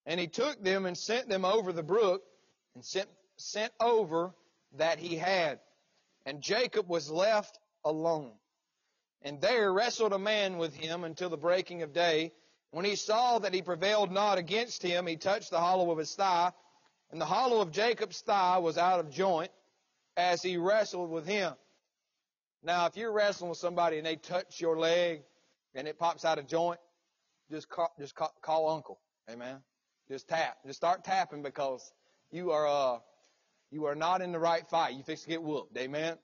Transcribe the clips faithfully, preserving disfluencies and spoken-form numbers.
And he took them and sent them over the brook, and sent, sent over that he had. And Jacob was left alone. And there wrestled a man with him until the breaking of day. When he saw that he prevailed not against him, he touched the hollow of his thigh. And the hollow of Jacob's thigh was out of joint as he wrestled with him. Now, if you're wrestling with somebody and they touch your leg and it pops out of joint, just call, just call, call uncle. Amen. Just tap. Just start tapping, because you are uh you are not in the right fight. You fix to get whooped. Amen.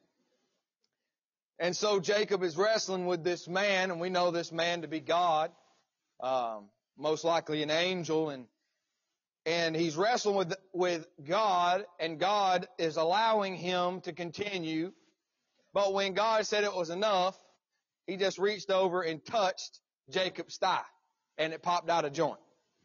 And so Jacob is wrestling with this man, and we know this man to be God, um, most likely an angel, and and he's wrestling with with God, and God is allowing him to continue. But when God said it was enough, he just reached over and touched Jacob's thigh, and it popped out of joint.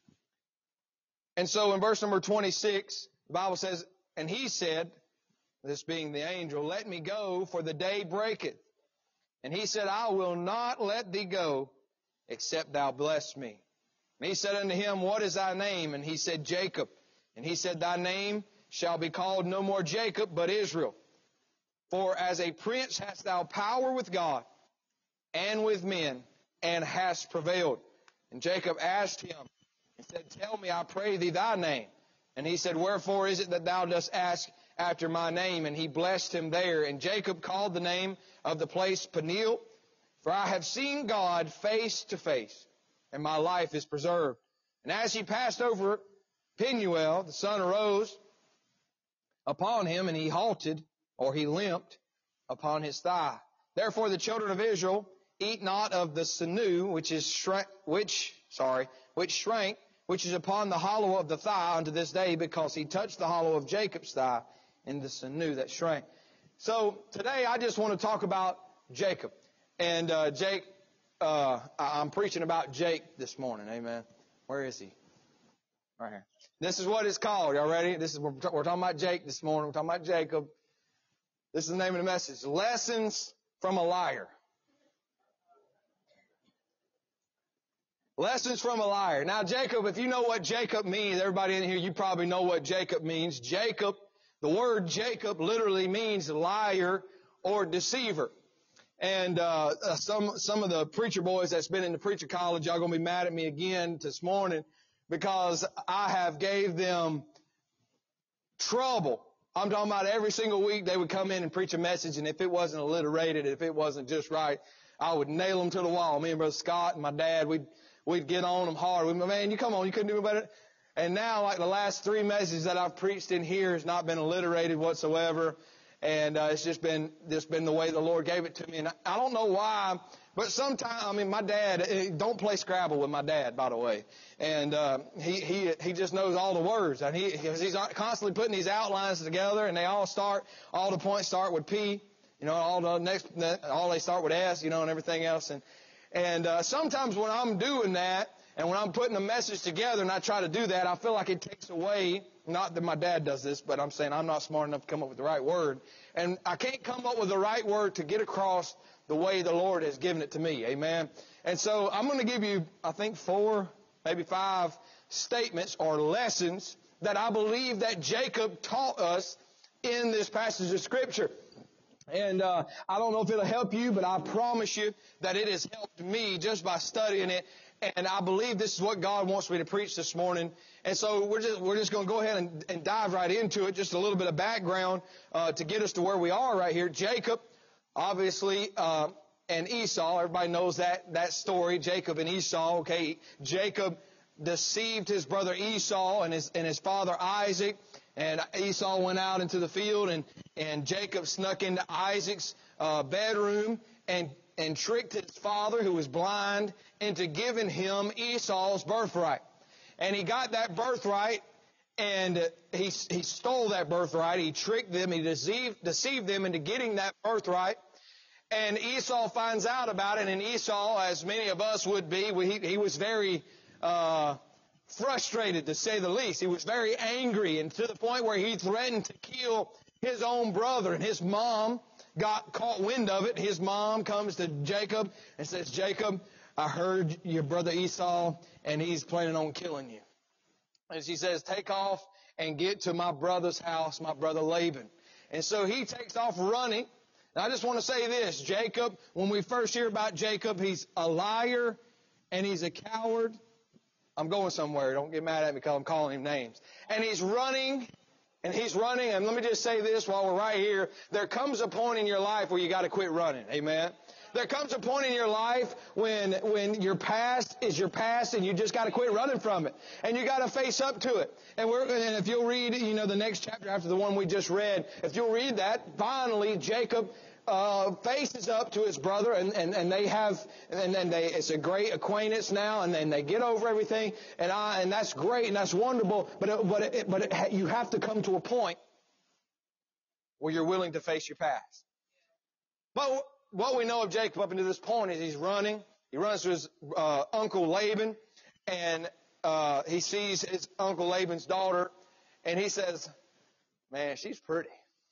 And so in verse number twenty-six, the Bible says, and he said, this being the angel, let me go, for the day breaketh. And he said, I will not let thee go, except thou bless me. And he said unto him, what is thy name? And he said, Jacob. And he said, thy name shall be called no more Jacob, but Israel. For as a prince hast thou power with God and with men, and hast prevailed. And Jacob asked him, and said, tell me, I pray thee, thy name. And he said, wherefore is it that thou dost ask after my name? And he blessed him there. And Jacob called the name of the place Peniel, for I have seen God face to face, and my life is preserved. And as he passed over Penuel, the sun arose upon him, and he halted, or he limped, upon his thigh. Therefore the children of Israel eat not of the sinew, which is shrank, which, sorry, which shrank, which is upon the hollow of the thigh unto this day, because he touched the hollow of Jacob's thigh in the sinew that shrank. So today I just want to talk about Jacob. And uh, Jake, uh, I'm preaching about Jake this morning. Amen. Where is he? Right here. This is what it's called. Y'all ready? This is we're talking about Jake this morning. We're talking about Jacob. This is the name of the message: Lessons from a Liar. Lessons from a liar. Now, Jacob, if you know what Jacob means, everybody in here, you probably know what Jacob means. Jacob, the word Jacob literally means liar or deceiver. And uh some some of the preacher boys that's been in the preacher college, y'all gonna be mad at me again this morning, because I have gave them trouble. I'm talking about every single week they would come in and preach a message, and if it wasn't alliterated, if it wasn't just right, I would nail them to the wall. Me and Brother Scott and my dad, we'd We'd get on them hard. We'd, man, you come on, you couldn't do better. And now, like the last three messages that I've preached in here has not been alliterated whatsoever. And uh, it's just been just been the way the Lord gave it to me. And I, I don't know why, but sometimes, I mean, my dad, don't play Scrabble with my dad, by the way. And uh, he he he just knows all the words. And he he's constantly putting these outlines together, and they all start, all the points start with P. You know, all the next, all they start with S, you know, and everything else. And And uh, sometimes when I'm doing that, and when I'm putting a message together and I try to do that, I feel like it takes away, not that my dad does this, but I'm saying I'm not smart enough to come up with the right word. And I can't come up with the right word to get across the way the Lord has given it to me. Amen. And so I'm going to give you, I think, four, maybe five statements or lessons that I believe that Jacob taught us in this passage of Scripture. And uh I don't know if it'll help you, but I promise you that it has helped me just by studying it. And I believe this is what God wants me to preach this morning. And so we're just we're just going to go ahead and, and dive right into it. Just a little bit of background uh to get us to where we are right here. Jacob, obviously, uh and Esau. Everybody knows that that story. Jacob and Esau. Okay, Jacob deceived his brother Esau and his and his father Isaac. And Esau went out into the field, and, and Jacob snuck into Isaac's uh, bedroom and, and tricked his father, who was blind, into giving him Esau's birthright. And he got that birthright, and he, he stole that birthright. He tricked them. He deceived, deceived them into getting that birthright. And Esau finds out about it, and Esau, as many of us would be, he, he was very uh frustrated, to say the least. He was very angry, and to the point where he threatened to kill his own brother. And his mom got caught wind of it. His mom comes to Jacob and says, Jacob, I heard your brother Esau, and he's planning on killing you. And she says, take off and get to my brother's house, my brother Laban. And so he takes off running. And I just want to say this, Jacob, when we first hear about Jacob, he's a liar and he's a coward. I'm going somewhere. Don't get mad at me because I'm calling him names. And he's running, and he's running. And let me just say this while we're right here. There comes a point in your life where you got to quit running. Amen. There comes a point in your life when when your past is your past and you just got to quit running from it. And you got to face up to it. And we're and if you'll read, you know, the next chapter after the one we just read, if you'll read that, finally Jacob uh faces up to his brother and and, and they have and then they it's a great acquaintance now and then they get over everything and I and that's great and that's wonderful, but it, but it, but it, you have to come to a point where you're willing to face your past. But what we know of Jacob up until this point is he's running. He runs to his uh, uncle Laban, and uh, he sees his uncle Laban's daughter, and he says, man, she's pretty.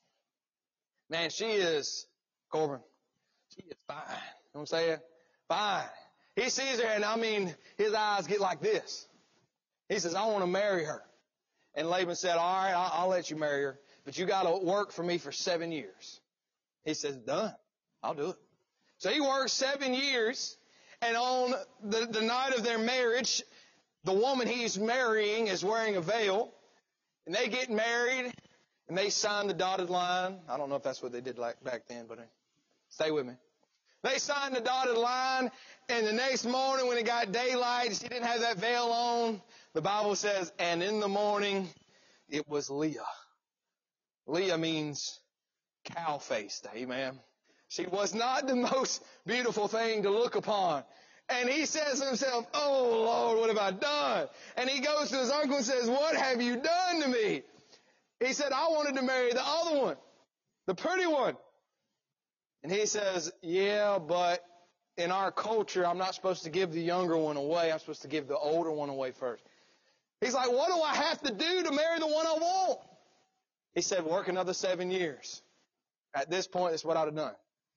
Man, she is, Corbin, she is fine. You know what I'm saying? Fine. He sees her, and I mean, his eyes get like this. He says, I want to marry her. And Laban said, all right, I'll, I'll let you marry her, but you got to work for me for seven years. He says, done. I'll do it. So he works seven years, and on the, the night of their marriage, the woman he's marrying is wearing a veil, and they get married, and they sign the dotted line. I don't know if that's what they did like back then, but stay with me. They signed the dotted line, and the next morning when it got daylight, she didn't have that veil on. The Bible says, and in the morning, it was Leah. Leah means cow-faced, amen. She was not the most beautiful thing to look upon. And he says to himself, oh, Lord, what have I done? And he goes to his uncle and says, what have you done to me? He said, I wanted to marry the other one, the pretty one. And he says, yeah, but in our culture, I'm not supposed to give the younger one away. I'm supposed to give the older one away first. He's like, what do I have to do to marry the one I want? He said, work another seven years. At this point, that's what I'd have done.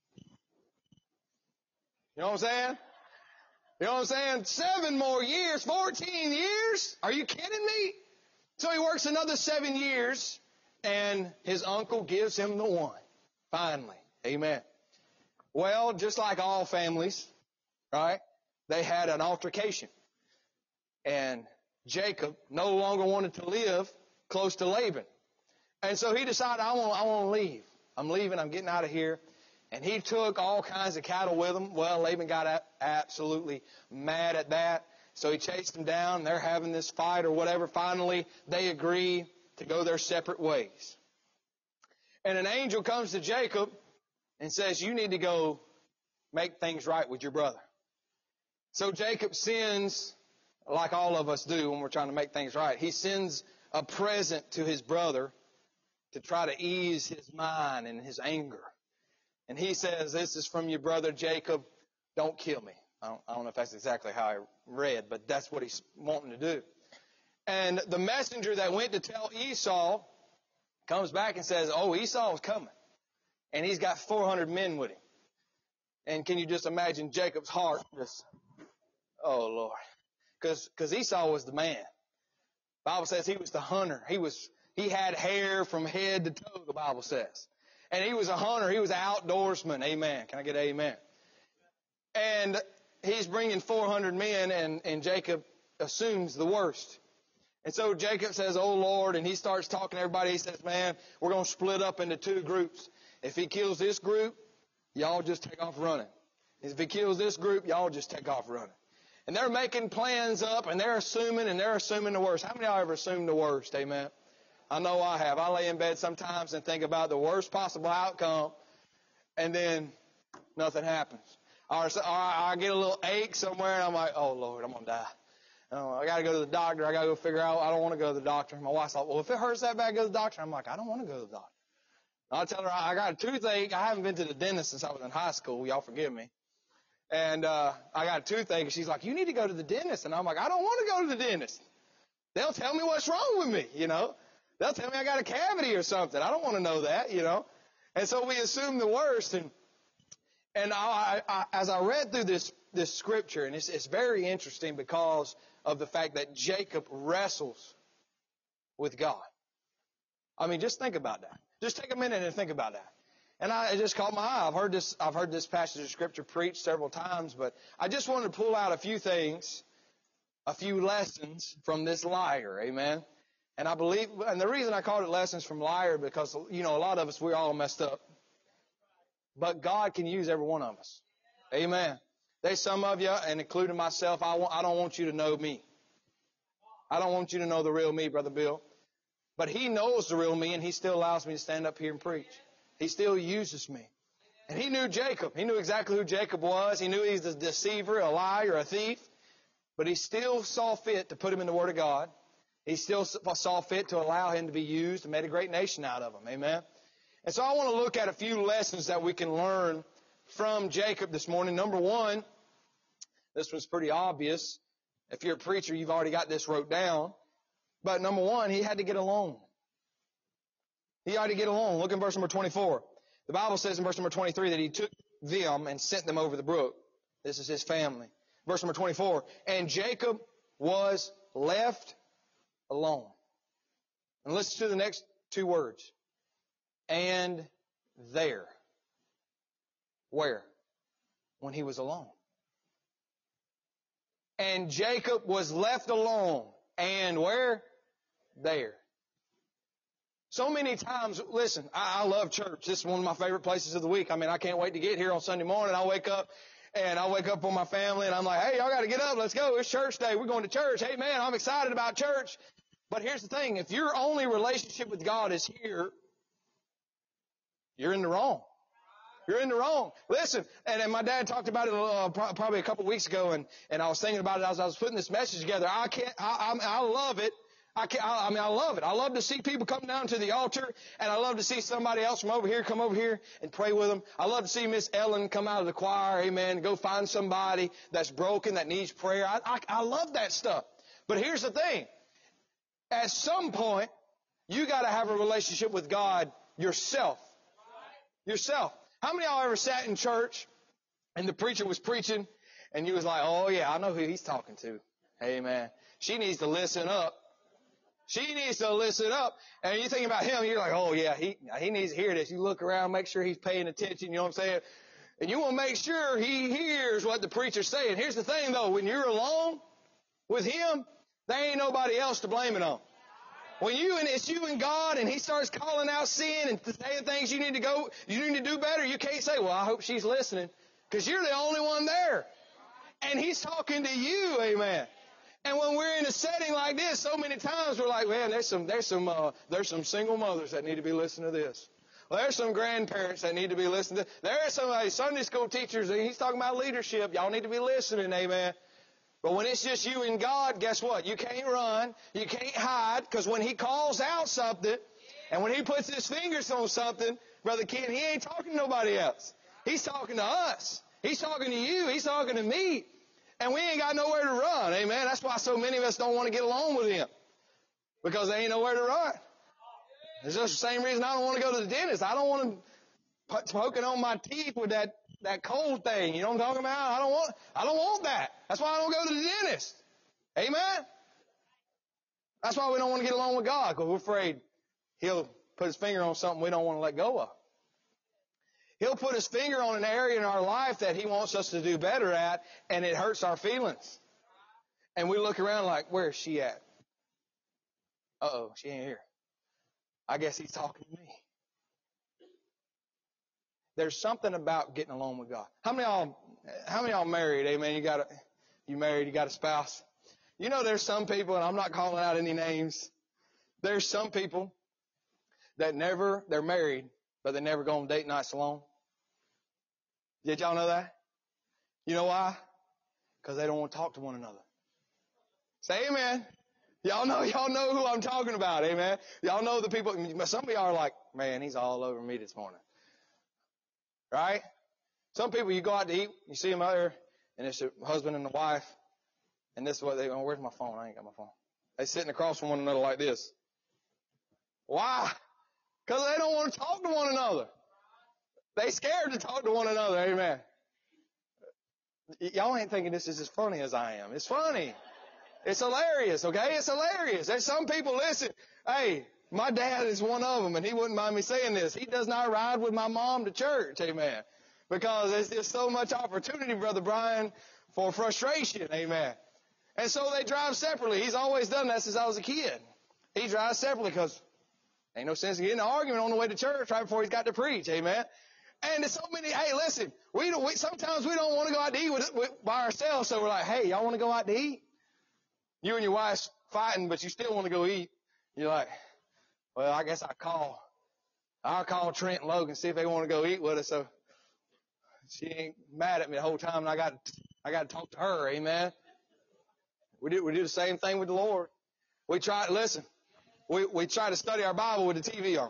You know what I'm saying? You know what I'm saying? Seven more years, fourteen years? Are you kidding me? So he works another seven years, and his uncle gives him the one. Finally. Amen. Well, just like all families, right? They had an altercation. And Jacob no longer wanted to live close to Laban. And so he decided, I want, I want to leave. I'm leaving. I'm getting out of here. And he took all kinds of cattle with him. Well, Laban got a- absolutely mad at that. So he chased them down. They're having this fight or whatever. Finally, they agree to go their separate ways. And an angel comes to Jacob and says, you need to go make things right with your brother. So Jacob sends, like all of us do when we're trying to make things right, he sends a present to his brother to try to ease his mind and his anger. And he says, this is from your brother Jacob. Don't kill me. I don't, I don't know if that's exactly how I read, but that's what he's wanting to do. And the messenger that went to tell Esau comes back and says, oh, Esau's coming. And he's got four hundred men with him. And can you just imagine Jacob's heart just, oh, Lord. Because because Esau was the man. The Bible says he was the hunter. He was he had hair from head to toe, the Bible says. And he was a hunter. He was an outdoorsman. Amen. Can I get an amen? And he's bringing four hundred men, and, and Jacob assumes the worst. And so Jacob says, oh, Lord, and he starts talking to everybody. He says, man, we're going to split up into two groups. If he kills this group, y'all just take off running. If he kills this group, y'all just take off running. And they're making plans up, and they're assuming, and they're assuming the worst. How many of y'all ever assumed the worst? Amen. I know I have. I lay in bed sometimes and think about the worst possible outcome, and then nothing happens. Or, or I get a little ache somewhere, and I'm like, oh, Lord, I'm going to die. Oh, I got to go to the doctor. I got to go figure out. I don't want to go to the doctor. My wife's like, well, if it hurts that bad, go to the doctor. I'm like, I don't want to go to the doctor. I'll tell her I got a toothache. I haven't been to the dentist since I was in high school. Y'all forgive me. And uh I got a toothache. And she's like, you need to go to the dentist. And I'm like, I don't want to go to the dentist. They'll tell me what's wrong with me, you know. They'll tell me I got a cavity or something. I don't want to know that, you know. And so we assume the worst. And and I, I, as I read through this this scripture, and it's, it's very interesting because of the fact that Jacob wrestles with God. I mean, just think about that. Just take a minute and think about that. And I, it just caught my eye. I've heard this, I've heard this passage of Scripture preached several times, but I just wanted to pull out a few things, a few lessons from this liar. Amen. And I believe, and the reason I called it lessons from liar, because, you know, a lot of us, we're all messed up. But God can use every one of us. Amen. There's some of you, and including myself, I, want, I don't want you to know me. I don't want you to know the real me, Brother Bill. But He knows the real me, and He still allows me to stand up here and preach. He still uses me. And He knew Jacob. He knew exactly who Jacob was. He knew he's a deceiver, a liar, a thief. But He still saw fit to put him in the Word of God. He still saw fit to allow him to be used and made a great nation out of him. Amen. And so I want to look at a few lessons that we can learn from Jacob this morning. Number one, this one's pretty obvious. If you're a preacher, you've already got this wrote down. But number one, he had to get along. He had to get along. Look in verse number twenty-four. The Bible says in verse number twenty-three that he took them and sent them over the brook. This is his family. Verse number twenty-four. And Jacob was left alone. And listen to the next two words. And there. Where? When he was alone. And Jacob was left alone. And where? There. So many times, listen, I, I love church. This is one of my favorite places of the week. I mean, I can't wait to get here on Sunday morning. I wake up and I wake up with my family and I'm like, hey, y'all got to get up. Let's go. It's church day. We're going to church. Hey, man, I'm excited about church. But here's the thing. If your only relationship with God is here, you're in the wrong. You're in the wrong. Listen, and, and my dad talked about it uh, probably a couple of weeks ago, and, and I was thinking about it as I was putting this message together. I can't. I, I, I love it. I can't. I, I mean, I love it. I love to see people come down to the altar, and I love to see somebody else from over here come over here and pray with them. I love to see Miss Ellen come out of the choir, amen, go find somebody that's broken, that needs prayer. I, I, I love that stuff. But here's the thing. At some point, you got to have a relationship with God yourself. Yourself. How many of y'all ever sat in church and the preacher was preaching and you was like, oh yeah, I know who he's talking to. Amen. She needs to listen up. She needs to listen up. And you're thinking about him, you're like, oh yeah, he, he needs to hear this. You look around, make sure he's paying attention, you know what I'm saying? And you want to make sure he hears what the preacher's saying. Here's the thing though, when you're alone with him, there ain't nobody else to blame it on. When you and it's you and God and He starts calling out sin and saying things you need to go, you need to do better, you can't say, well, I hope she's listening, because you're the only one there. And He's talking to you, amen. And when we're in a setting like this, so many times we're like, man, there's some, there's some, uh, there's some single mothers that need to be listening to this. Well, there's some grandparents that need to be listening to this. There are some uh, Sunday school teachers, and He's talking about leadership. Y'all need to be listening, amen. But when it's just you and God, guess what? You can't run. You can't hide. Because when He calls out something, and when He puts His fingers on something, Brother Ken, He ain't talking to nobody else. He's talking to us. He's talking to you. He's talking to me. And we ain't got nowhere to run. Amen. That's why so many of us don't want to get along with Him. Because they ain't nowhere to run. It's just the same reason I don't want to go to the dentist. I don't want to put poking on my teeth with that that cold thing. You know what I'm talking about? I don't want, I don't want that. That's why I don't go to the dentist. Amen? That's why we don't want to get along with God, because we're afraid He'll put His finger on something we don't want to let go of. He'll put His finger on an area in our life that He wants us to do better at, and it hurts our feelings. And we look around like, where's she at? Uh-oh, she ain't here. I guess He's talking to me. There's something about getting along with God. How many of y'all, how many of y'all married? Amen. You got a, you married, you got a spouse. You know, there's some people, and I'm not calling out any names. There's some people that never, they're married, but they never go on date nights alone. Did y'all know that? You know why? Because they don't want to talk to one another. Say amen. Y'all know, y'all know who I'm talking about. Amen. Y'all know the people, some of y'all are like, man, he's all over me this morning. Right? Some people, you go out to eat, you see them out there, and it's a husband and a wife, and this is what they, oh, where's my phone? I ain't got my phone. They sitting across from one another like this. Why? Because they don't want to talk to one another. They scared to talk to one another. Amen. Y- y'all ain't thinking this is as funny as I am. It's funny. It's hilarious, okay? It's hilarious. There's some people, listen, hey, my dad is one of them, and he wouldn't mind me saying this. He does not ride with my mom to church, amen. Because there's just so much opportunity, Brother Brian, for frustration, amen. And so they drive separately. He's always done that since I was a kid. He drives separately because ain't no sense in getting an argument on the way to church right before he's got to preach, amen. And there's so many, hey, listen, we don't, we, sometimes we don't want to go out to eat with, with, by ourselves, so we're like, hey, y'all want to go out to eat? You and your wife's fighting, but you still want to go eat. You're like, well, I guess I'll call, I'll call Trent and Logan, see if they want to go eat with us. So she ain't mad at me the whole time, and I got, I got to talk to her, amen. We do, we do the same thing with the Lord. We try, listen, we, we try to study our Bible with the T V on.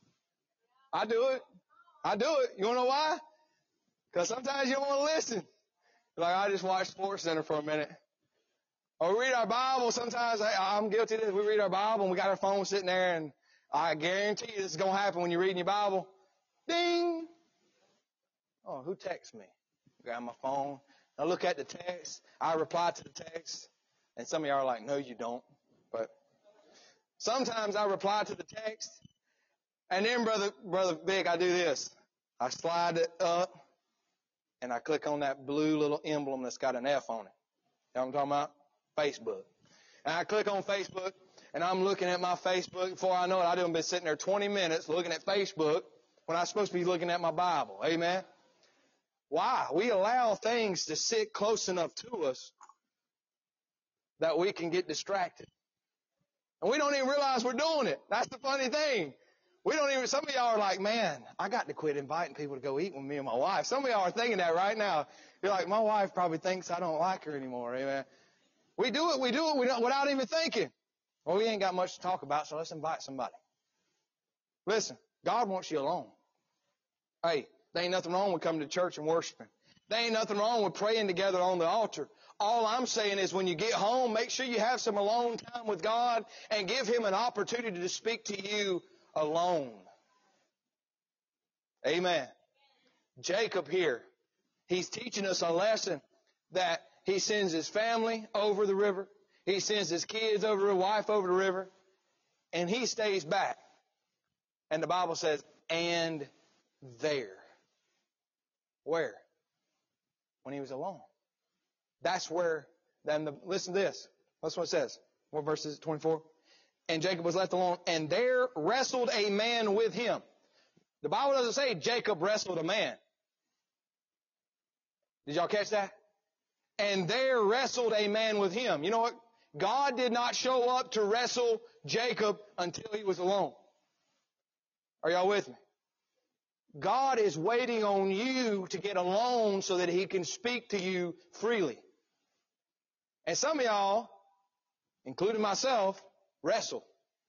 I do it. I do it. You want to know why? Because sometimes you don't want to listen. Like, I just watch Sports Center for a minute. Or we read our Bible. Sometimes I, I'm guilty of this. We read our Bible and we got our phone sitting there, and I guarantee you this is going to happen when you're reading your Bible. Ding. Oh, who texts me? I grab my phone. I look at the text. I reply to the text. And some of y'all are like, no, you don't. But sometimes I reply to the text. And then, Brother, Brother Big, I do this. I slide it up, and I click on that blue little emblem that's got an F on it. You know what I'm talking about? Facebook. And I click on Facebook, and I'm looking at my Facebook. Before I know it, I done been sitting there twenty minutes looking at Facebook when I'm supposed to be looking at my Bible. Amen? Why? We allow things to sit close enough to us that we can get distracted. And we don't even realize we're doing it. That's the funny thing. We don't even, some of y'all are like, man, I got to quit inviting people to go eat with me and my wife. Some of y'all are thinking that right now. You're like, my wife probably thinks I don't like her anymore. Amen. We do it, we do it we don't, without even thinking. Well, we ain't got much to talk about, so let's invite somebody. Listen, God wants you alone. Hey, there ain't nothing wrong with coming to church and worshiping. There ain't nothing wrong with praying together on the altar. All I'm saying is when you get home, make sure you have some alone time with God and give Him an opportunity to speak to you alone. Amen. Jacob here, he's teaching us a lesson that he sends his family over the river. He sends his kids over, his wife over the river, and he stays back. And the Bible says, and there. Where? When he was alone. That's where, then the, listen to this. That's what it says. What verse is it? twenty-four? And Jacob was left alone, and there wrestled a man with him. The Bible doesn't say Jacob wrestled a man. Did y'all catch that? And there wrestled a man with him. You know what? God did not show up to wrestle Jacob until he was alone. Are y'all with me? God is waiting on you to get alone so that He can speak to you freely. And some of y'all, including myself, wrestle.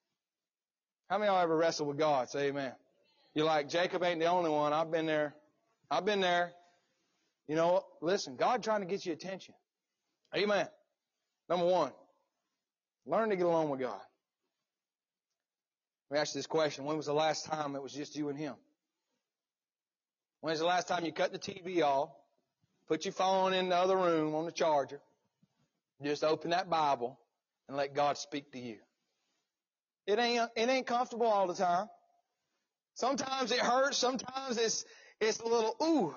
How many of y'all ever wrestled with God? Say amen. You're like, Jacob ain't the only one. I've been there. I've been there. You know what? Listen, God trying to get your attention. Amen. Number one, learn to get along with God. Let me ask you this question. When was the last time it was just you and Him? When's the last time you cut the T V off, put your phone in the other room on the charger, just open that Bible, and let God speak to you? It ain't, it ain't comfortable all the time. Sometimes it hurts. Sometimes it's, it's a little, ooh.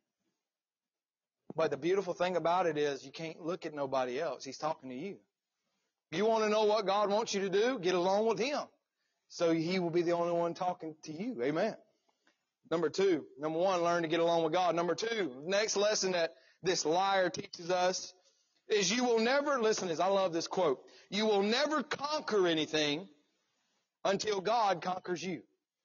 But the beautiful thing about it is you can't look at nobody else. He's talking to you. You want to know what God wants you to do? Get along with Him. So He will be the only one talking to you. Amen. Number two, number one, learn to get along with God. Number two, next lesson that this liar teaches us is you will never, listen to this, I love this quote, you will never conquer anything until God conquers you.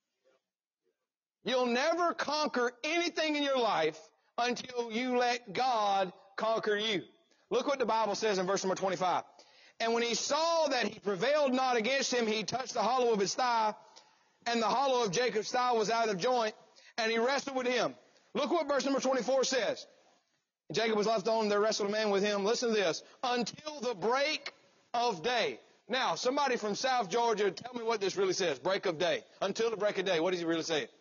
You'll never conquer anything in your life until you let God conquer you. Look what the Bible says in verse number twenty-five. And when he saw that he prevailed not against him, he touched the hollow of his thigh, and the hollow of Jacob's thigh was out of joint, and he wrestled with him. Look what verse number twenty-four says. And Jacob was left alone, there wrestled a man with him. Listen to this. Until the break of day. Now, somebody from South Georgia, tell me what this really says. Break of day. Until the break of day. What does he really say?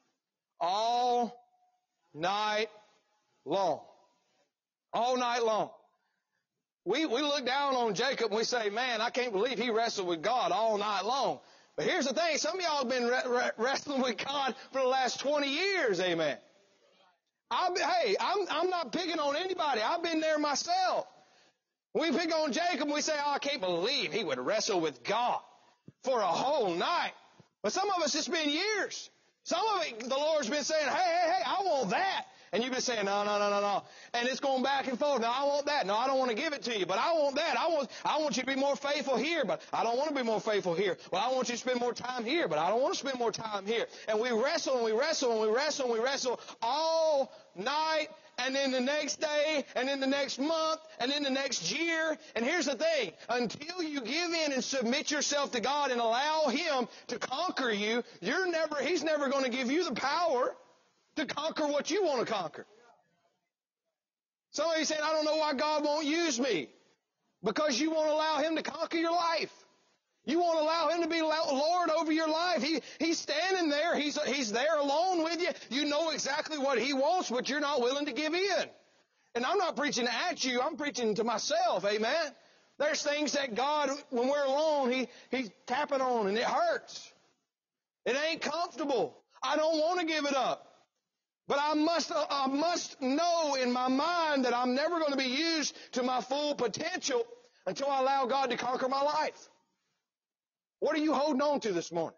All night long. All night long. we, we look down on Jacob and we say, man, I can't believe he wrestled with God all night long. But here's the thing. Some of y'all have been re- re- wrestling with God for the last twenty years. Amen. I'll be, hey, I'm, I'm not picking on anybody. I've been there myself. We pick on Jacob and we say, oh, I can't believe he would wrestle with God for a whole night. But some of us, it's been years. Some of it, the Lord's been saying, hey, hey, hey, I want that. And you've been saying, no, no, no, no, no. And it's going back and forth. No, I want that. No, I don't want to give it to you, but I want that. I want, I want you to be more faithful here, but I don't want to be more faithful here. Well, I want you to spend more time here, but I don't want to spend more time here. And we wrestle and we wrestle and we wrestle and we wrestle all night, and then the next day, and then the next month, and then the next year. And here's the thing. Until you give in and submit yourself to God and allow Him to conquer you, you're never, He's never going to give you the power to conquer what you want to conquer. Some of you saying, I don't know why God won't use me. Because you won't allow Him to conquer your life. You won't allow Him to be Lord over your life. He, he's standing there. He's, he's there alone with you. You know exactly what He wants, but you're not willing to give in. And I'm not preaching at you. I'm preaching to myself. Amen. There's things that God, when we're alone, He, He's tapping on, and it hurts. It ain't comfortable. I don't want to give it up. But I must, I must know in my mind that I'm never going to be used to my full potential until I allow God to conquer my life. What are you holding on to this morning?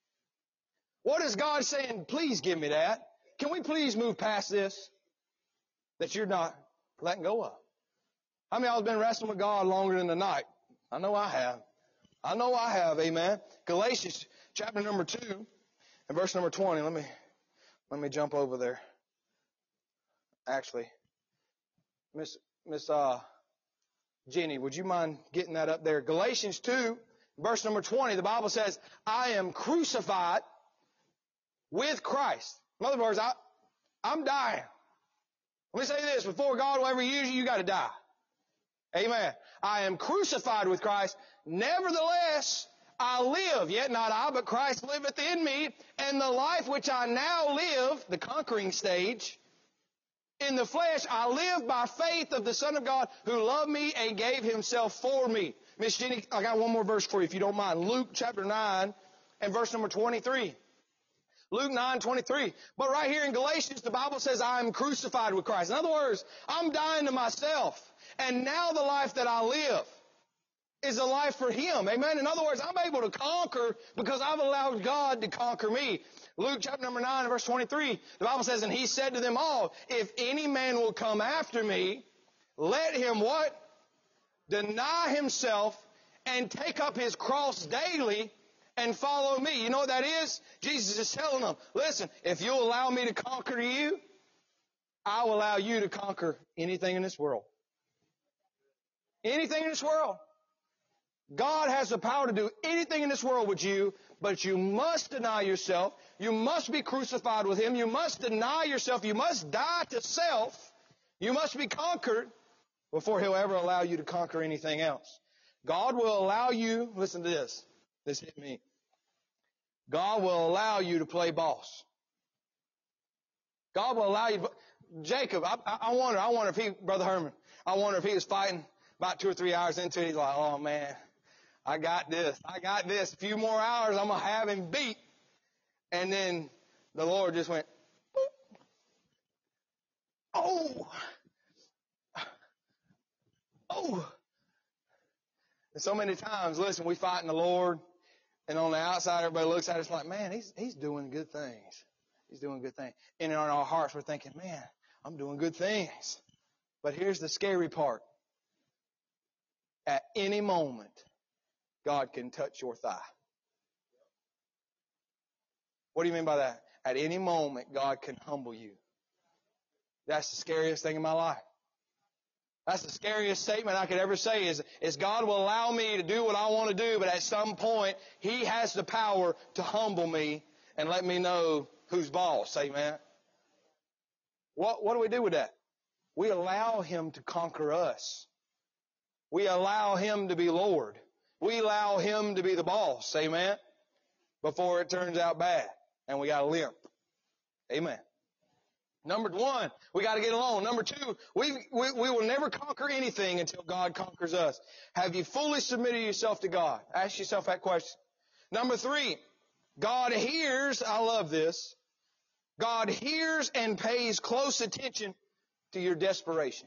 What is God saying? Please give me that. Can we please move past this that you're not letting go of? How many of y'all have been wrestling with God longer than the night? I know I have. I know I have. Amen. Galatians chapter number two and verse number twenty. Let me Let me jump over there. Actually, Miss Miss uh, Jenny, would you mind getting that up there? Galatians two, verse number twenty. The Bible says, "I am crucified with Christ." In other words, I I'm dying. Let me say this: before God will ever use you, you got to die. Amen. I am crucified with Christ. Nevertheless, I live, yet not I, but Christ liveth in me, and the life which I now live, the conquering stage, in the flesh, I live by faith of the Son of God who loved me and gave Himself for me. Miss Jenny, I got one more verse for you if you don't mind. Luke chapter nine and verse number twenty-three. Luke nine twenty-three. But right here in Galatians, the Bible says I am crucified with Christ. In other words, I'm dying to myself, and now the life that I live is a life for Him. Amen. In other words, I'm able to conquer because I've allowed God to conquer me. Luke chapter number nine, verse twenty-three, the Bible says, "And He said to them all, if any man will come after me, let him" what? "Deny himself and take up his cross daily and follow me." You know what that is? Jesus is telling them, listen, if you'll allow me to conquer you, I will allow you to conquer anything in this world. Anything in this world. God has the power to do anything in this world with you, but you must deny yourself. You must be crucified with Him. You must deny yourself. You must die to self. You must be conquered before He'll ever allow you to conquer anything else. God will allow you, listen to this. This hit me. God will allow you to play boss. God will allow you to, Jacob, I, I wonder, I wonder if he, Brother Herman, I wonder if he was fighting about two or three hours into it. He's like, oh man, I got this. I got this. A few more hours, I'm going to have him beat. And then the Lord just went, boop. Oh. Oh. And so many times, listen, we fight in the Lord, and on the outside, everybody looks at us like, man, he's, he's doing good things. He's doing good things. And in our hearts, we're thinking, man, I'm doing good things. But here's the scary part. At any moment, God can touch your thigh. What do you mean by that? At any moment, God can humble you. That's the scariest thing in my life. That's the scariest statement I could ever say is, is God will allow me to do what I want to do, but at some point, He has the power to humble me and let me know who's boss. Amen. What, what do we do with that? We allow Him to conquer us. We allow Him to be Lord. We allow Him to be the boss. Amen. Before it turns out bad and we got a limp. Amen. Number one, we got to get along. Number two, we, we we will never conquer anything until God conquers us. Have you fully submitted yourself to God? Ask yourself that question. Number three, God hears, I love this, God hears and pays close attention to your desperation.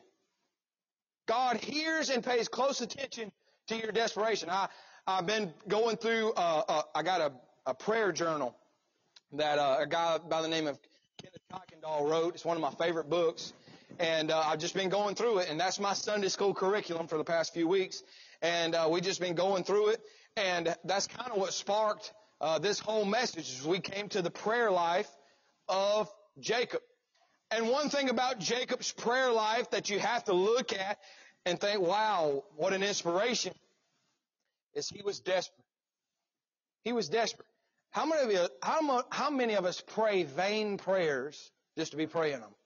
God hears and pays close attention to your desperation. I, I've been going through, uh, uh, I got a, a prayer journal that uh, a guy by the name of Kenneth Kuykendall wrote. It's one of my favorite books. And uh, I've just been going through it. And that's my Sunday school curriculum for the past few weeks. And uh, we've just been going through it. And that's kind of what sparked uh, this whole message as we came to the prayer life of Jacob. And one thing about Jacob's prayer life that you have to look at and think, wow, what an inspiration, is he was desperate. He was desperate. How many of you, how, mo- how many of us pray vain prayers just to be praying them?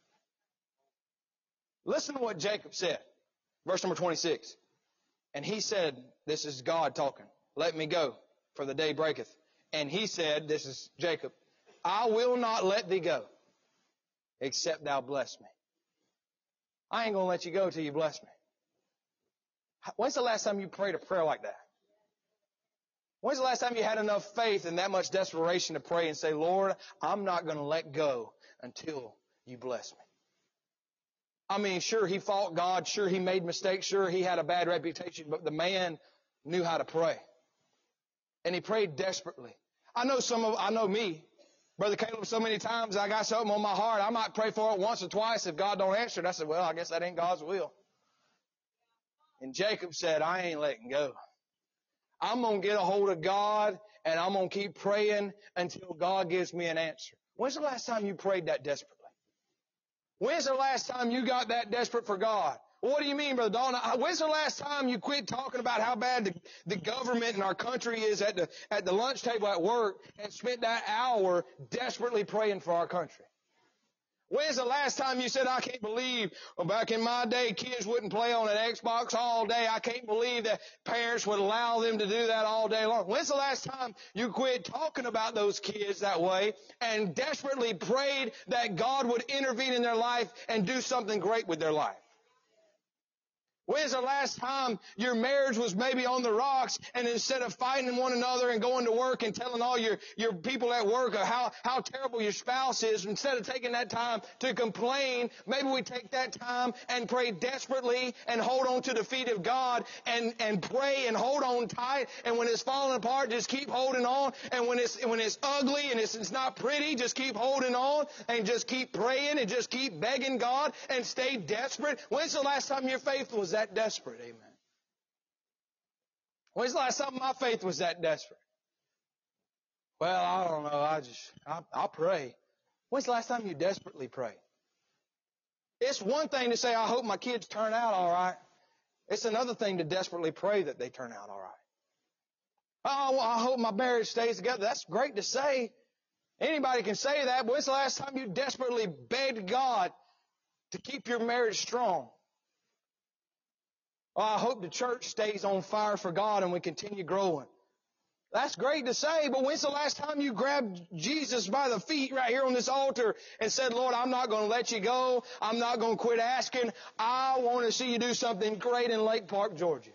Listen to what Jacob said. Verse number twenty-six. And he said, this is God talking, let me go, for the day breaketh. And he said, this is Jacob, I will not let thee go, except thou bless me. I ain't going to let you go till you bless me. When's the last time you prayed a prayer like that? When's the last time you had enough faith and that much desperation to pray and say, Lord, I'm not going to let go until you bless me? I mean, sure, he fought God. Sure, he made mistakes. Sure, he had a bad reputation. But the man knew how to pray. And he prayed desperately. I know some of, I know me. Brother Caleb, so many times I got something on my heart. I might pray for it once or twice. If God don't answer it, I said, well, I guess that ain't God's will. And Jacob said, I ain't letting go. I'm going to get a hold of God, and I'm going to keep praying until God gives me an answer. When's the last time you prayed that desperately? When's the last time you got that desperate for God? What do you mean, Brother Dalton? When's the last time you quit talking about how bad the, the government in our country is at the, at the lunch table at work and spent that hour desperately praying for our country? When's the last time you said, I can't believe, well, back in my day, kids wouldn't play on an Xbox all day. I can't believe that parents would allow them to do that all day long. When's the last time you quit talking about those kids that way and desperately prayed that God would intervene in their life and do something great with their life? When's the last time your marriage was maybe on the rocks, and instead of fighting one another and going to work and telling all your, your people at work how, how terrible your spouse is, instead of taking that time to complain, maybe we take that time and pray desperately and hold on to the feet of God and, and pray and hold on tight. And when it's falling apart, just keep holding on. And when it's, when it's ugly and it's, it's not pretty, just keep holding on and just keep praying and just keep begging God and stay desperate. When's the last time your faith was that desperate? Amen. When's the last time my faith was that desperate? Well, I don't know. I just, I, I'll pray. When's the last time you desperately prayed? It's one thing to say, I hope my kids turn out all right. It's another thing to desperately pray that they turn out all right. Oh, well, I hope my marriage stays together. That's great to say. Anybody can say that, but when's the last time you desperately begged God to keep your marriage strong? Oh, I hope the church stays on fire for God and we continue growing. That's great to say, but when's the last time you grabbed Jesus by the feet right here on this altar and said, Lord, I'm not going to let you go. I'm not going to quit asking. I want to see you do something great in Lake Park, Georgia.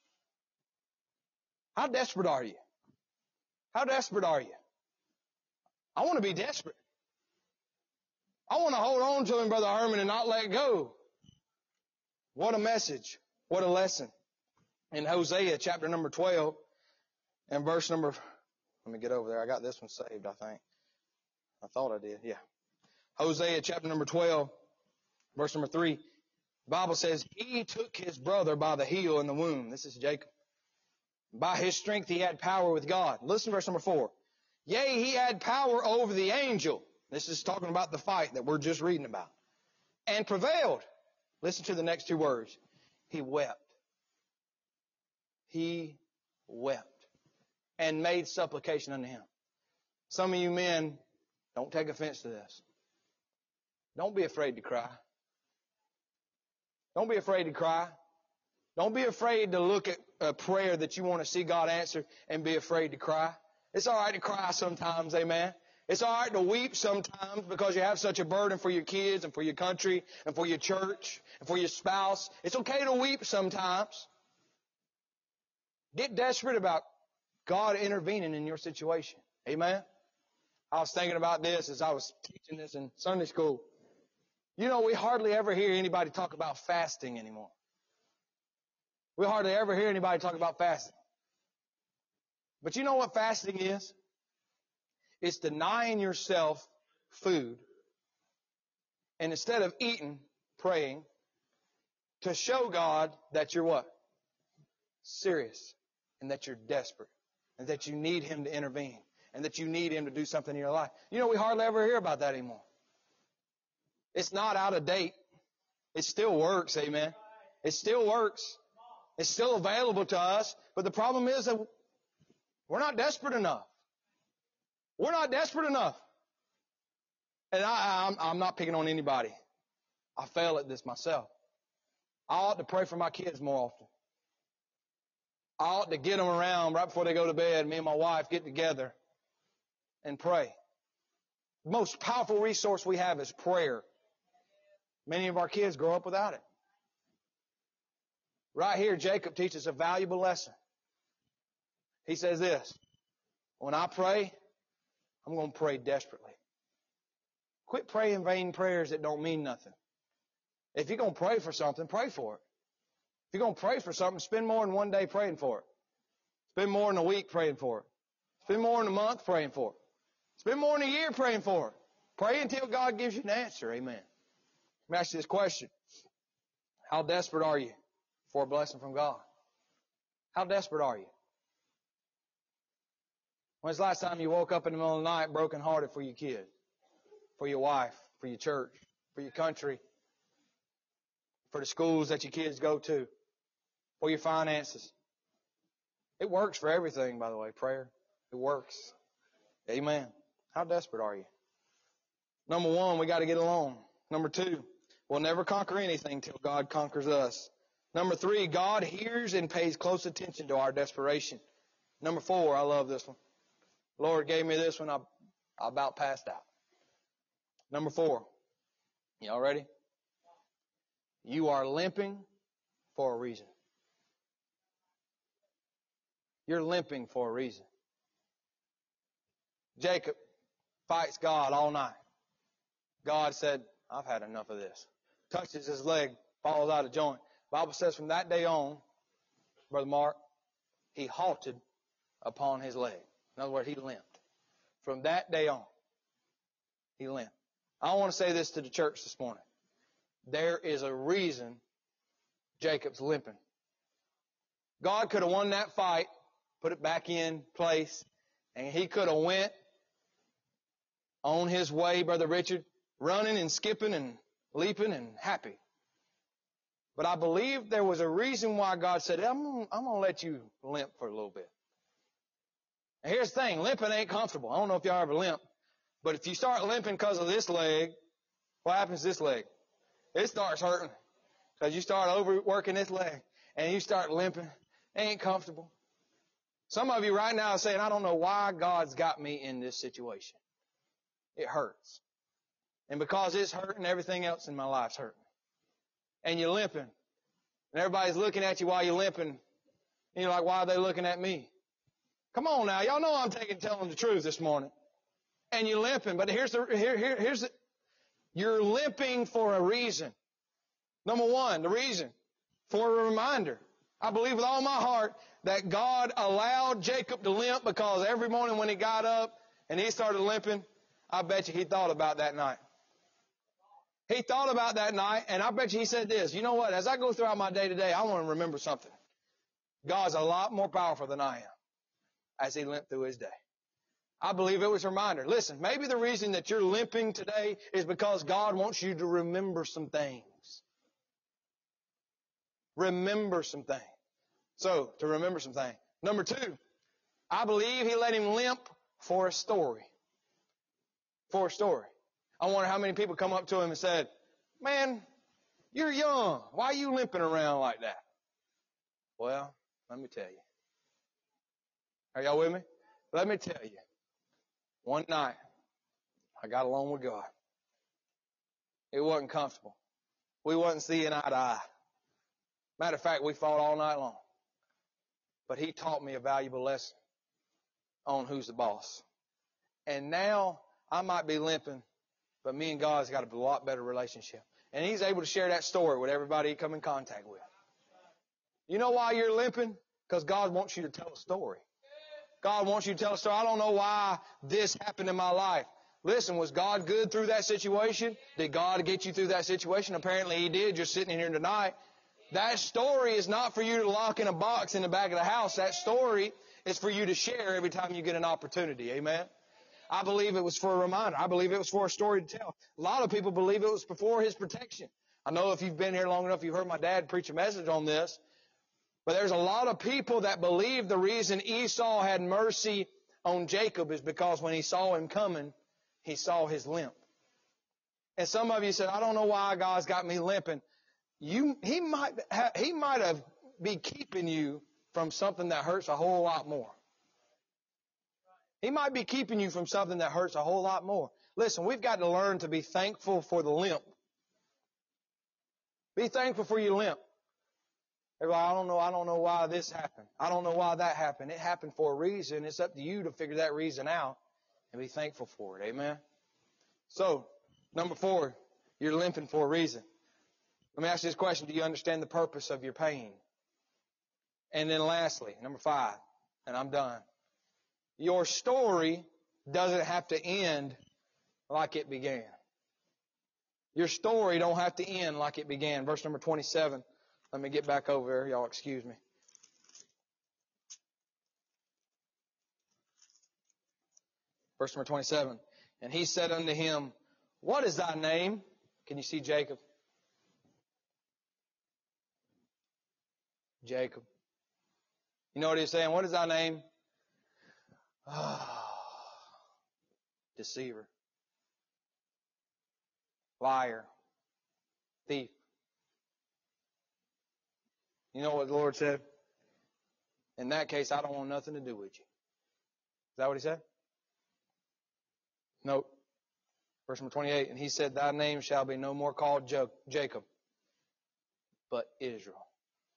How desperate are you? How desperate are you? I want to be desperate. I want to hold on to him, Brother Herman, and not let go. What a message. What a lesson. In Hosea chapter number twelve and verse number, let me get over there. I got this one saved, I think. I thought I did. Yeah. Hosea chapter number twelve, verse number three. The Bible says, he took his brother by the heel in the womb. This is Jacob. By his strength he had power with God. Listen to verse number four. Yea, he had power over the angel. This is talking about the fight that we're just reading about. And prevailed. Listen to the next two words. He wept. He wept and made supplication unto him. Some of you men, don't take offense to this. Don't be afraid to cry. Don't be afraid to cry. Don't be afraid to look at a prayer that you want to see God answer and be afraid to cry. It's all right to cry sometimes, amen. It's all right to weep sometimes because you have such a burden for your kids and for your country and for your church and for your spouse. It's okay to weep sometimes. Get desperate about God intervening in your situation. Amen? I was thinking about this as I was teaching this in Sunday school. You know, we hardly ever hear anybody talk about fasting anymore. We hardly ever hear anybody talk about fasting. But you know what fasting is? It's denying yourself food. And instead of eating, praying, to show God that you're what? Serious. And that you're desperate. And that you need Him to intervene. And that you need Him to do something in your life. You know, we hardly ever hear about that anymore. It's not out of date. It still works, amen. It still works. It's still available to us. But the problem is that we're not desperate enough. We're not desperate enough. And I, I'm, I'm not picking on anybody. I fail at this myself. I ought to pray for my kids more often. I ought to get them around right before they go to bed. Me and my wife get together and pray. The most powerful resource we have is prayer. Many of our kids grow up without it. Right here, Jacob teaches a valuable lesson. He says this, when I pray, I'm going to pray desperately. Quit praying vain prayers that don't mean nothing. If you're going to pray for something, pray for it. If you're going to pray for something, spend more than one day praying for it. Spend more than a week praying for it. Spend more than a month praying for it. Spend more than a year praying for it. Pray until God gives you an answer. Amen. Let me ask you this question. How desperate are you for a blessing from God? How desperate are you? When's the last time you woke up in the middle of the night brokenhearted for your kid, for your wife, for your church, for your country, for the schools that your kids go to, for your finances? It works for everything, by the way, prayer. It works. Amen. How desperate are you? Number one, we got to get along. Number two, we'll never conquer anything till God conquers us. Number three, God hears and pays close attention to our desperation. Number four, I love this one. The Lord gave me this one. I, I about passed out. Number four. Y'all ready? You are limping for a reason. You're limping for a reason. Jacob fights God all night. God said, I've had enough of this. Touches his leg, falls out of joint. The Bible says from that day on, Brother Mark, he halted upon his leg. In other words, he limped. From that day on, he limped. I want to say this to the church this morning. There is a reason Jacob's limping. God could have won that fight, put it back in place, and he could have went on his way, Brother Richard, running and skipping and leaping and happy. But I believe there was a reason why God said, I'm, I'm going to let you limp for a little bit. And here's the thing, limping ain't comfortable. I don't know if y'all ever limp, but if you start limping because of this leg, what happens to this leg? It starts hurting because you start overworking this leg and you start limping. It ain't comfortable. Some of you right now are saying, I don't know why God's got me in this situation. It hurts. And because it's hurting, everything else in my life's hurting. And you're limping. And everybody's looking at you while you're limping. And you're like, why are they looking at me? Come on now. Y'all know I'm taking, telling the truth this morning. And you're limping. But here's the, here, here, here's the, you're limping for a reason. Number one, the reason for a reminder. I believe with all my heart that God allowed Jacob to limp because every morning when he got up and he started limping, I bet you he thought about that night. He thought about that night, and I bet you he said this, you know what, as I go throughout my day to day, I want to remember something. God's a lot more powerful than I am as he limped through his day. I believe it was a reminder. Listen, maybe the reason that you're limping today is because God wants you to remember some things. Remember some things. So, to remember some things. Number two, I believe he let him limp for a story. For a story. I wonder how many people come up to him and said, man, you're young. Why are you limping around like that? Well, let me tell you. Are y'all with me? Let me tell you. One night, I got along with God. It wasn't comfortable. We wasn't seeing eye to eye. Matter of fact, we fought all night long. But he taught me a valuable lesson on who's the boss. And now I might be limping, but me and God's got a lot better relationship. And he's able to share that story with everybody he come in contact with. You know why you're limping? Because God wants you to tell a story. God wants you to tell a story. I don't know why this happened in my life. Listen, was God good through that situation? Did God get you through that situation? Apparently He did. You're sitting in here tonight. That story is not for you to lock in a box in the back of the house. That story is for you to share every time you get an opportunity. Amen? I believe it was for a reminder. I believe it was for a story to tell. A lot of people believe it was for His protection. I know if you've been here long enough, you've heard my dad preach a message on this. But there's a lot of people that believe the reason Esau had mercy on Jacob is because when he saw him coming, he saw his limp. And some of you said, I don't know why God's got me limping. You, he might, ha, he might have be keeping you from something that hurts a whole lot more. He might be keeping you from something that hurts a whole lot more. Listen, we've got to learn to be thankful for the limp. Be thankful for your limp. Everybody, I don't know, I don't know why this happened. I don't know why that happened. It happened for a reason. It's up to you to figure that reason out and be thankful for it. Amen? So, number four, you're limping for a reason. Let me ask you this question. Do you understand the purpose of your pain? And then lastly, number five, and I'm done. Your story doesn't have to end like it began. Your story don't have to end like it began. Verse number twenty-seven. Let me get back over there. Y'all excuse me. Verse number twenty-seven. And he said unto him, what is thy name? Can you see Jacob? Jacob. You know what he's saying? What is thy name? Oh, deceiver. Liar. Thief. You know what the Lord said? In that case, I don't want nothing to do with you. Is that what He said? Nope. Verse number twenty-eight. And He said, thy name shall be no more called Jacob, but Israel.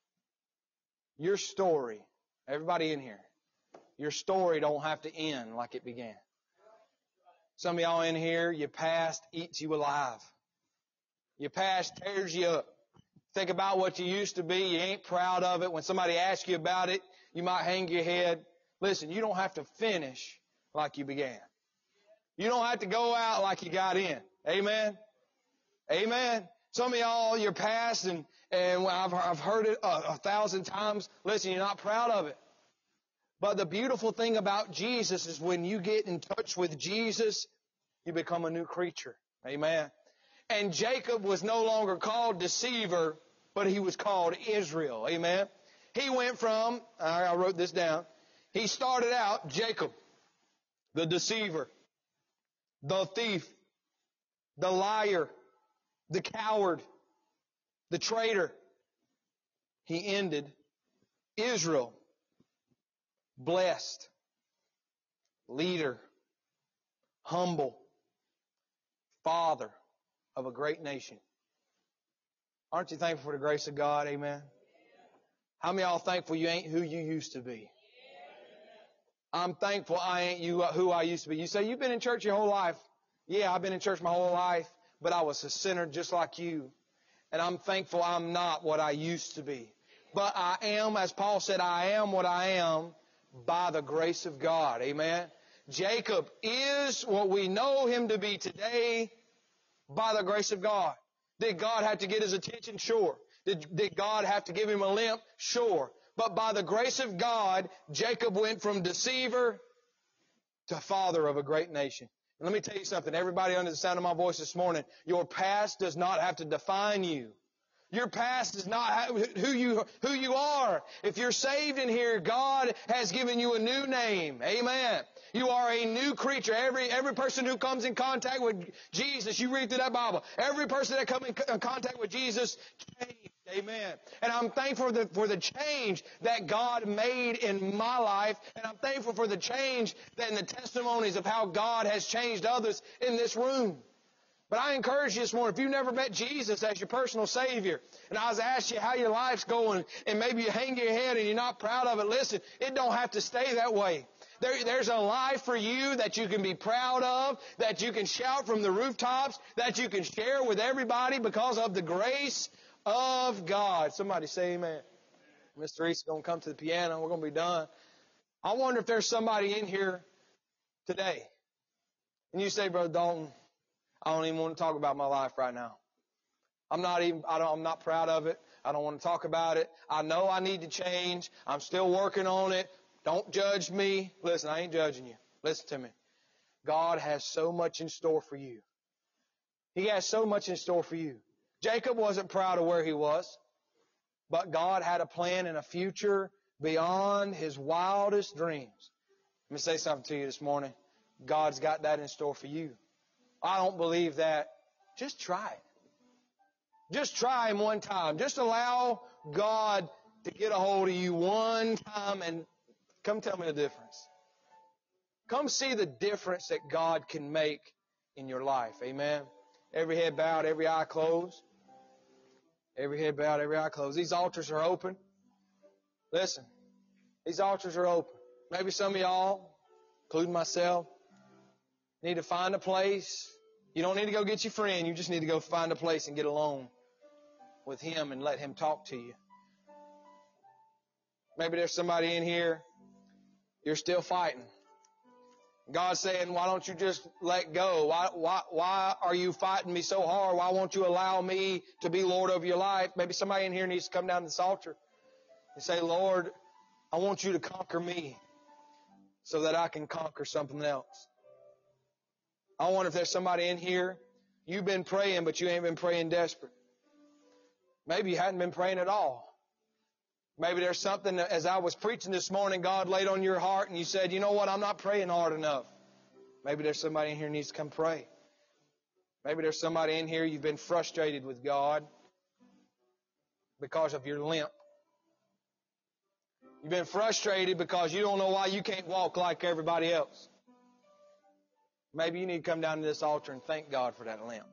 Your story, everybody in here, your story don't have to end like it began. Some of y'all in here, your past eats you alive. Your past tears you up. Think about what you used to be. You ain't proud of it. When somebody asks you about it, you might hang your head. Listen, you don't have to finish like you began. You don't have to go out like you got in. Amen? Amen? Some of y'all, your past, and, and I've, I've heard it a, a thousand times. Listen, you're not proud of it. But the beautiful thing about Jesus is when you get in touch with Jesus, you become a new creature. Amen? And Jacob was no longer called deceiver, but he was called Israel. Amen? He went from, I wrote this down, he started out Jacob, the deceiver, the thief, the liar, the coward, the traitor. He ended Israel, blessed, leader, humble, father of a great nation. Aren't you thankful for the grace of God? Amen. How many of y'all thankful you ain't who you used to be? I'm thankful I ain't you who I used to be. You say, you've been in church your whole life. Yeah, I've been in church my whole life, but I was a sinner just like you. And I'm thankful I'm not what I used to be. But I am, as Paul said, I am what I am by the grace of God. Amen. Jacob is what we know him to be today by the grace of God. Did God have to get his attention? Sure. Did, did God have to give him a limp? Sure. But by the grace of God, Jacob went from deceiver to father of a great nation. And let me tell you something. Everybody under the sound of my voice this morning, your past does not have to define you. Your past is not who you, who you are. If you're saved in here, God has given you a new name. Amen. You are a new creature. Every, every person who comes in contact with Jesus, you read through that Bible, every person that comes in contact with Jesus changed. Amen. And I'm thankful for the, for the change that God made in my life. And I'm thankful for the change that in the testimonies of how God has changed others in this room. But I encourage you this morning, if you've never met Jesus as your personal Savior, and I was asked you how your life's going, and maybe you hang your head and you're not proud of it, listen, it don't have to stay that way. There, there's a life for you that you can be proud of, that you can shout from the rooftops, that you can share with everybody because of the grace of God. Somebody say amen. Mister Reese is going to come to the piano. We're going to be done. I wonder if there's somebody in here today. And you say, Brother Dalton, I don't even want to talk about my life right now. I'm not even, I don't, I'm not proud of it. I don't want to talk about it. I know I need to change. I'm still working on it. Don't judge me. Listen, I ain't judging you. Listen to me. God has so much in store for you. He has so much in store for you. Jacob wasn't proud of where he was, but God had a plan and a future beyond his wildest dreams. Let me say something to you this morning. God's got that in store for you. I don't believe that. Just try it. Just try him one time. Just allow God to get a hold of you one time and come tell me the difference. Come see the difference that God can make in your life. Amen. Every head bowed, every eye closed. Every head bowed, every eye closed. These altars are open. Listen, these altars are open. Maybe some of y'all, including myself, need to find a place. You don't need to go get your friend. You just need to go find a place and get alone with Him and let Him talk to you. Maybe there's somebody in here, you're still fighting. God's saying, why don't you just let go? Why, why, why are you fighting me so hard? Why won't you allow me to be Lord over your life? Maybe somebody in here needs to come down to this altar and say, Lord, I want you to conquer me so that I can conquer something else. I wonder if there's somebody in here, you've been praying, but you ain't been praying desperate. Maybe you hadn't been praying at all. Maybe there's something that, as I was preaching this morning, God laid on your heart and you said, you know what, I'm not praying hard enough. Maybe there's somebody in here who needs to come pray. Maybe there's somebody in here, you've been frustrated with God because of your limp. You've been frustrated because you don't know why you can't walk like everybody else. Maybe you need to come down to this altar and thank God for that limp.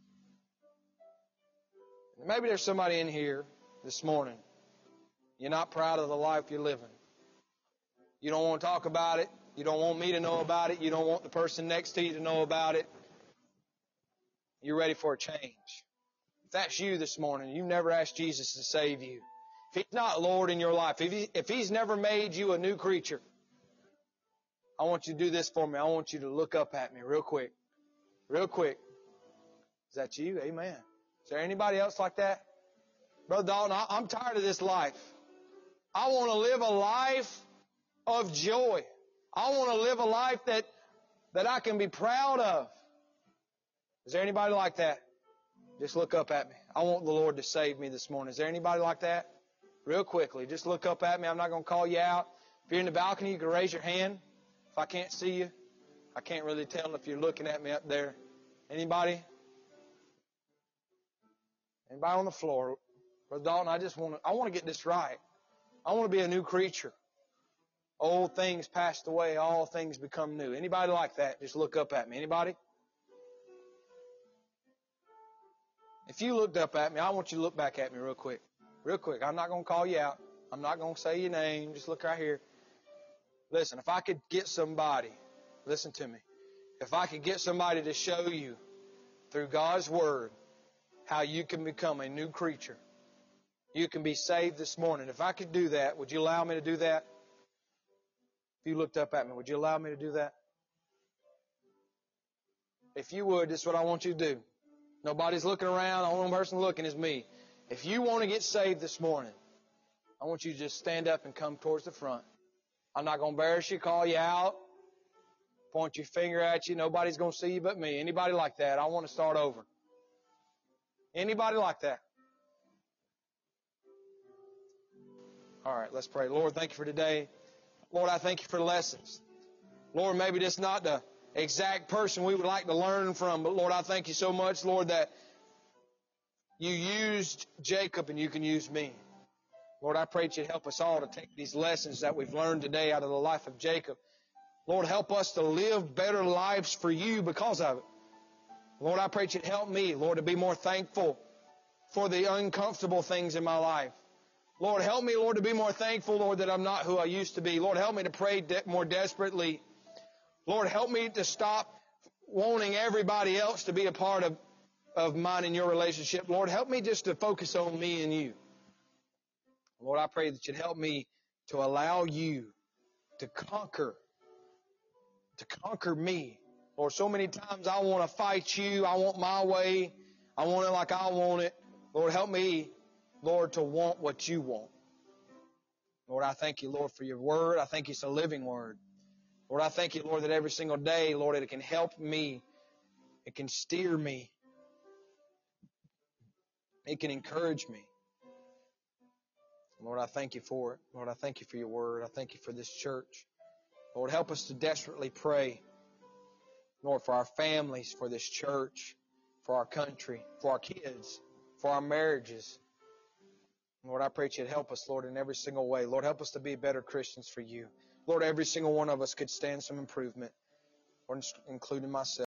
Maybe there's somebody in here this morning. You're not proud of the life you're living. You don't want to talk about it. You don't want me to know about it. You don't want the person next to you to know about it. You're ready for a change. If that's you this morning, you've never asked Jesus to save you. If He's not Lord in your life, if, he, if He's never made you a new creature, I want you to do this for me. I want you to look up at me real quick. Real quick. Is that you? Amen. Is there anybody else like that? Brother Dalton, I'm tired of this life. I want to live a life of joy. I want to live a life that, that I can be proud of. Is there anybody like that? Just look up at me. I want the Lord to save me this morning. Is there anybody like that? Real quickly, just look up at me. I'm not going to call you out. If you're in the balcony, you can raise your hand. If I can't see you, I can't really tell if you're looking at me up there. Anybody? Anybody on the floor? Brother Dalton, I just want to, I want to get this right. I want to be a new creature. Old things passed away, all things become new. Anybody like that? Just look up at me. Anybody? If you looked up at me, I want you to look back at me real quick. Real quick. I'm not going to call you out. I'm not going to say your name. Just look right here. Listen, if I could get somebody, listen to me. If I could get somebody to show you through God's Word how you can become a new creature, you can be saved this morning. If I could do that, would you allow me to do that? If you looked up at me, would you allow me to do that? If you would, this is what I want you to do. Nobody's looking around. The only person looking is me. If you want to get saved this morning, I want you to just stand up and come towards the front. I'm not going to embarrass you, call you out, point your finger at you. Nobody's going to see you but me. Anybody like that? I want to start over. Anybody like that? All right, let's pray. Lord, thank you for today. Lord, I thank you for the lessons. Lord, maybe this is not the exact person we would like to learn from, but Lord, I thank you so much, Lord, that You used Jacob and you can use me. Lord, I pray that you'd help us all to take these lessons that we've learned today out of the life of Jacob. Lord, help us to live better lives for you because of it. Lord, I pray that you'd help me, Lord, to be more thankful for the uncomfortable things in my life. Lord, help me, Lord, to be more thankful, Lord, that I'm not who I used to be. Lord, help me to pray de- more desperately. Lord, help me to stop wanting everybody else to be a part of, of mine in your relationship. Lord, help me just to focus on me and you. Lord, I pray that you'd help me to allow you to conquer, to conquer me. Lord, so many times I want to fight you. I want my way. I want it like I want it. Lord, help me, Lord, to want what you want. Lord, I thank you, Lord, for your word. I thank you it's a living word. Lord, I thank you, Lord, that every single day, Lord, that it can help me. It can steer me. It can encourage me. Lord, I thank you for it. Lord, I thank you for your word. I thank you for this church. Lord, help us to desperately pray, Lord, for our families, for this church, for our country, for our kids, for our marriages. Lord, I pray that you'd help us, Lord, in every single way. Lord, help us to be better Christians for you. Lord, every single one of us could stand some improvement, Lord, including myself.